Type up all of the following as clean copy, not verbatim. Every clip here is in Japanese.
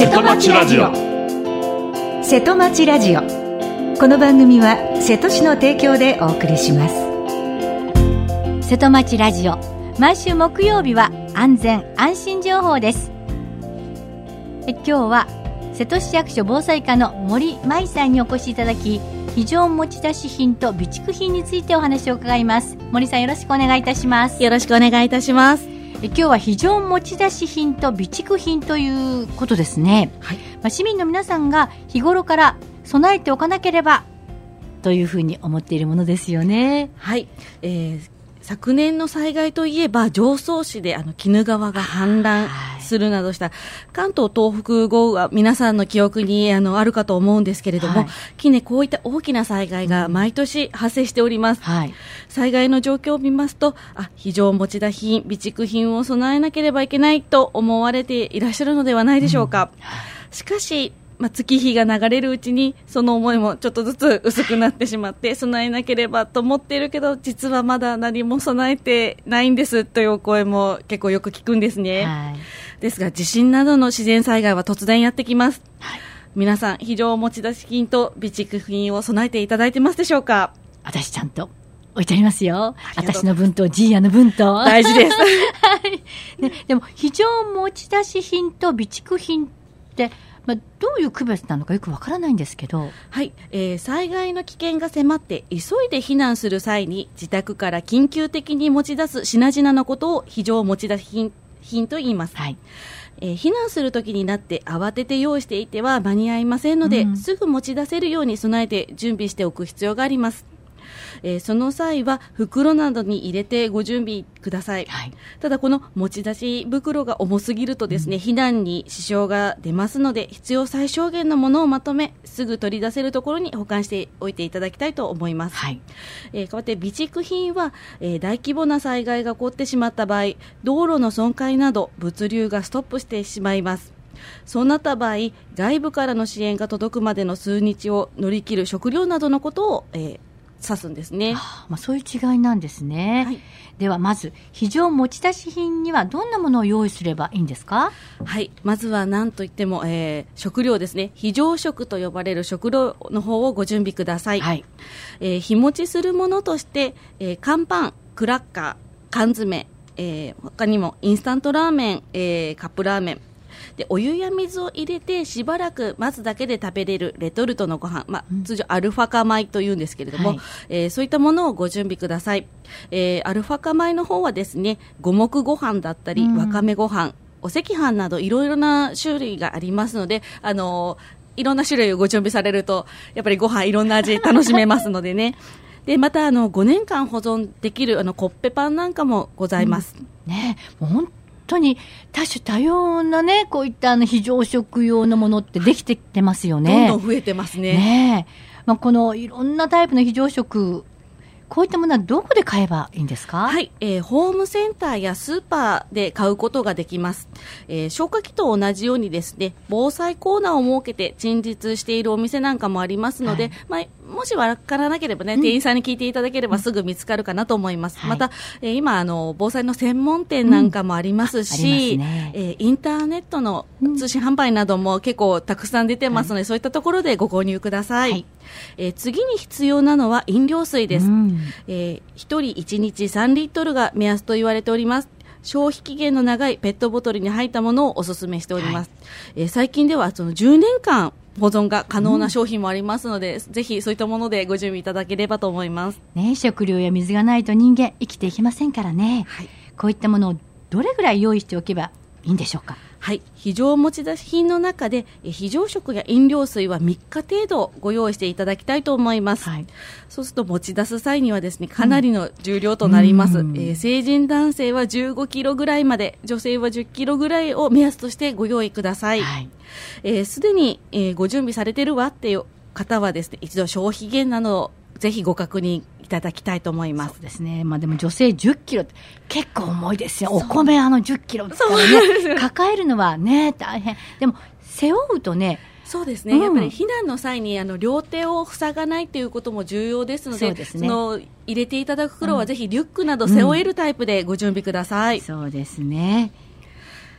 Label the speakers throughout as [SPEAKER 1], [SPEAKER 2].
[SPEAKER 1] 瀬戸町ラジオ。
[SPEAKER 2] 瀬戸町ラジオ。この番組は瀬戸市の提供でお送りします。
[SPEAKER 3] 瀬戸町ラジオ、毎週木曜日は安全安心情報です。今日は瀬戸市役所防災課の森舞さんにお越しいただき、非常持ち出し品と備蓄品についてお話を伺います。森さん、よろしくお願いいたします。
[SPEAKER 4] よろしくお願いいたします。
[SPEAKER 3] 今日は非常持ち出し品と備蓄品ということですね。はい。市民の皆さんが日頃から備えておかなければというふうに思っているものですよね。
[SPEAKER 4] はい。昨年の災害といえば常総市で鬼怒川が氾濫するなどした関東東北豪雨は皆さんの記憶にあるかと思うんですけれども、近年こういった大きな災害が毎年発生しております。災害の状況を見ますと、非常持ち出し品、備蓄品を備えなければいけないと思われていらっしゃるのではないでしょうか。しかし月日が流れるうちにその思いもちょっとずつ薄くなってしまって、備えなければと思っているけど実はまだ何も備えてないんですというお声も結構よく聞くんですね。ですが地震などの自然災害は突然やってきます。皆さん非常持ち出し品と備蓄品を備えていただいてますでしょうか。
[SPEAKER 3] 私ちゃんと置いてありますよ。私の分とジーヤの分と
[SPEAKER 4] 大事です、
[SPEAKER 3] でも非常持ち出し品と備蓄品ってどういう区別なのかよくわからないんですけど。
[SPEAKER 4] 災害の危険が迫って急いで避難する際に自宅から緊急的に持ち出す品々のことを非常持ち出し品と言います。避難するときになって慌てて用意していては間に合いませんので、すぐ持ち出せるように備えて準備しておく必要があります。その際は袋などに入れてご準備ください。ただこの持ち出し袋が重すぎるとですね、避難に支障が出ますので、必要最小限のものをまとめすぐ取り出せるところに保管しておいていただきたいと思います。代わって備蓄品は、大規模な災害が起こってしまった場合、道路の損壊など物流がストップしてしまいます。そうなった場合、外部からの支援が届くまでの数日を乗り切る食料などのことを、指すんですね。
[SPEAKER 3] そういう違いなんですね。ではまず非常持ち出し品にはどんなものを用意すればいいんですか。
[SPEAKER 4] まずは何といっても、食料ですね。非常食と呼ばれる食料の方をご準備ください。日持ちするものとして、乾パン、クラッカー、缶詰、他にもインスタントラーメン、カップラーメンで、お湯や水を入れてしばらく待つだけで食べれるレトルトのご飯、通常アルファ化米というんですけれども、そういったものをご準備ください。アルファ化米の方はですね、五目ご飯だったり、わかめご飯、お赤飯などいろいろな種類がありますので、いろんな種類をご準備されるとやっぱりご飯いろんな味楽しめますのでね。でまた5年間保存できるコッペパンなんかもございます。
[SPEAKER 3] もう本当に多種多様なね、こういった非常食用のものってできてきてますよね。
[SPEAKER 4] どんどん増えてますね。
[SPEAKER 3] このいろんなタイプの非常食、こういったものはどこで買えばいいんですか。
[SPEAKER 4] ホームセンターやスーパーで買うことができます。消火器と同じようにですね、防災コーナーを設けて陳列しているお店なんかもありますので、もしわからなければね、店員さんに聞いていただければすぐ見つかるかなと思います。また、今防災の専門店なんかもありますし、インターネットの通信販売なども結構たくさん出てますので、そういったところでご購入ください。次に必要なのは飲料水です。1人1日3リットルが目安と言われております。消費期限の長いペットボトルに入ったものをお勧めしております。最近ではその10年間保存が可能な商品もありますので、ぜひそういったものでご準備いただければと思います。
[SPEAKER 3] 食料や水がないと人間生きていけませんからね。こういったものをどれぐらい用意しておけばいいんでしょうか。
[SPEAKER 4] 非常持ち出し品の中で非常食や飲料水は3日程度ご用意していただきたいと思います。そうすると持ち出す際にはですね、かなりの重量となります。成人男性は15キロぐらいまで、女性は10キロぐらいを目安としてご用意ください。すでに、ご準備されているわっていう方はですね、一度消費減などをぜひご確認いただきたいと思います。
[SPEAKER 3] そうですね。でも女性10キロって結構重いですよ。お米10キロってね、抱えるのはね大変。でも背負うとね。
[SPEAKER 4] そうですね。やっぱり避難の際に両手を塞がないということも重要ですので、入れていただく袋はぜひリュックなど背負えるタイプでご準備ください。
[SPEAKER 3] そうですね。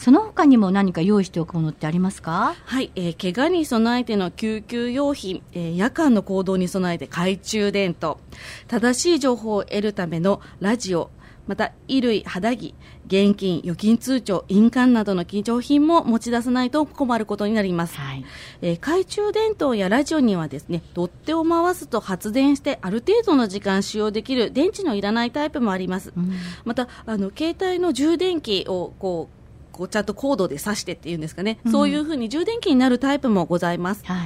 [SPEAKER 3] その他にも何か用意しておくものってありますか？
[SPEAKER 4] はい、怪我に備えての救急用品、夜間の行動に備えて懐中電灯、正しい情報を得るためのラジオ、また衣類、肌着、現金、預金通帳、印鑑などの貴重品も持ち出さないと困ることになります。はい、懐中電灯やラジオにはですね、取っ手を回すと発電してある程度の時間使用できる電池のいらないタイプもあります。また携帯の充電器をこうちゃんとコードで挿してっていうんですかね、そういうふうに充電器になるタイプもございます。はい、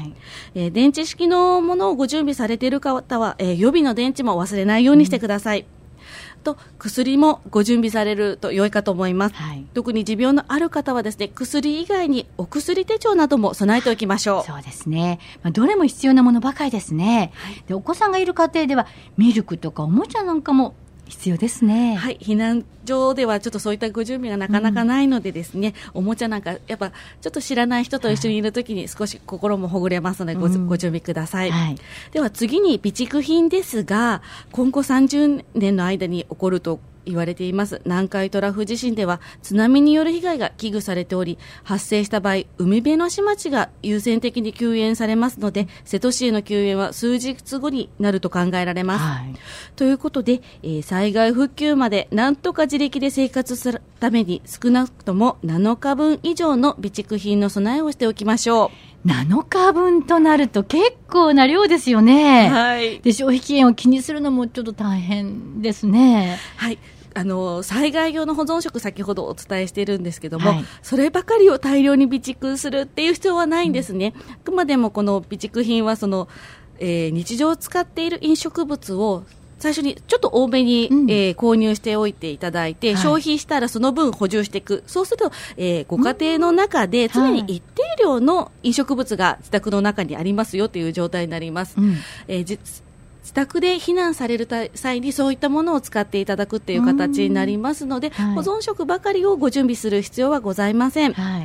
[SPEAKER 4] 電池式のものをご準備されている方は、予備の電池も忘れないようにしてください。と薬もご準備されると良いかと思います。はい、特に持病のある方はですね、薬以外にお薬手帳なども備えておきましょう。
[SPEAKER 3] そうですね、どれも必要なものばかりですね。はい、でお子さんがいる家庭ではミルクとかおもちゃなんかも必要ですね。
[SPEAKER 4] はい、避難所ではちょっとそういったご準備がなかなかないのでですね、おもちゃなんかやっぱちょっと知らない人と一緒にいるときに少し心もほぐれますのでご準備ください。はい、では次に備蓄品ですが、今後30年の間に起こると言われています南海トラフ地震では津波による被害が危惧されており、発生した場合海辺の市町が優先的に救援されますので、瀬戸市への救援は数日後になると考えられます。はい、ということで、災害復旧までなんとか自力で生活するために少なくとも7日分以上の備蓄品の備えをしておきましょう。
[SPEAKER 3] 7日分となると結構な量ですよね。はい、で消費期限を気にするのもちょっと大変ですね。
[SPEAKER 4] はい、災害用の保存食先ほどお伝えしているんですけども、はい、そればかりを大量に備蓄するっていう必要はないんですね。あくまでもこの備蓄品は日常使っている飲食物を最初にちょっと多めに、購入しておいていただいて、はい、消費したらその分補充していく。そうすると、ご家庭の中で常に一定量の飲食物が自宅の中にありますよという状態になります。自宅で避難される際にそういったものを使っていただくという形になりますので、はい、保存食ばかりをご準備する必要はございません。はい、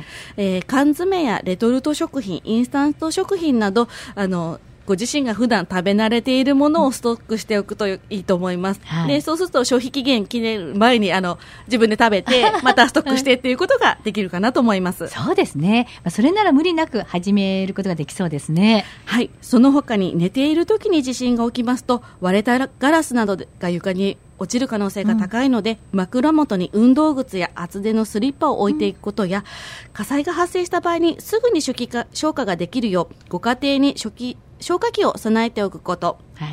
[SPEAKER 4] 缶詰やレトルト食品、インスタント食品などご自身が普段食べ慣れているものをストックしておくといいと思います。はい、でそうすると消費期限切れる前に自分で食べてまたストックしてっていうことができるかなと思います。
[SPEAKER 3] そうですね。それなら無理なく始めることができそうですね。
[SPEAKER 4] はい。その他に寝ている時に地震が起きますと割れたガラスなどが床に落ちる可能性が高いので、枕元に運動靴や厚手のスリッパを置いていくことや、火災が発生した場合にすぐに消火ができるようご家庭に消火器を備えておくこと、はい、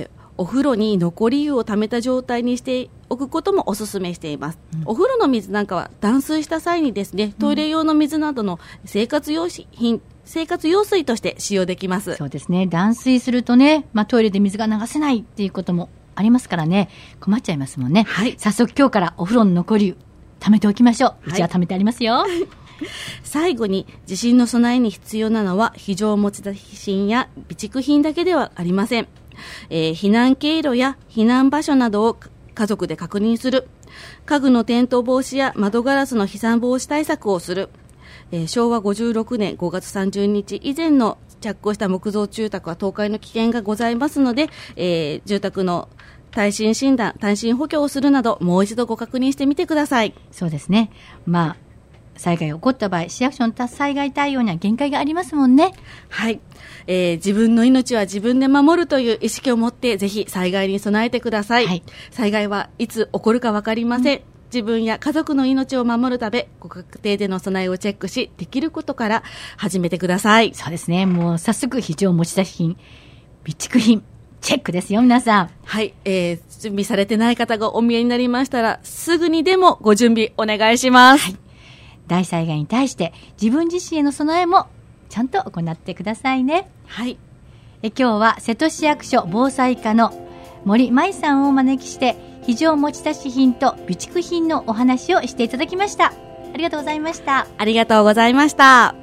[SPEAKER 4] お風呂に残り湯を溜めた状態にしておくこともお勧めしています。お風呂の水なんかは断水した際にですね、トイレ用の水などの生活用水として使用できます。
[SPEAKER 3] そうですね。断水するとね、トイレで水が流せないっていうこともありますからね、困っちゃいますもんね。はい、早速今日からお風呂の残り湯溜めておきましょう。うちは溜めてありますよ。
[SPEAKER 4] 最後に地震の備えに必要なのは非常持ち出し品や備蓄品だけではありません。避難経路や避難場所などを家族で確認する、家具の転倒防止や窓ガラスの飛散防止対策をする、昭和56年5月30日以前の着工した木造住宅は倒壊の危険がございますので、住宅の耐震診断、耐震補強をするなどもう一度ご確認してみてください。
[SPEAKER 3] そうですね。災害が起こった場合、市役所の災害対応には限界がありますもんね。
[SPEAKER 4] はい、自分の命は自分で守るという意識を持ってぜひ災害に備えてください。はい、災害はいつ起こるか分かりません。自分や家族の命を守るためご家庭での備えをチェックし、できることから始めてください。
[SPEAKER 3] そうですね。もう早速非常持ち出し品、備蓄品チェックですよ皆さん。
[SPEAKER 4] はい、準備されてない方がお見えになりましたらすぐにでもご準備お願いします。はい、
[SPEAKER 3] 大災害に対して自分自身への備えもちゃんと行ってくださいね。
[SPEAKER 4] はい、
[SPEAKER 3] 今日は瀬戸市役所防災課の森舞さんをお招きして非常持ち出し品と備蓄品のお話をしていただきました。ありがとうございました。
[SPEAKER 4] ありがとうございました。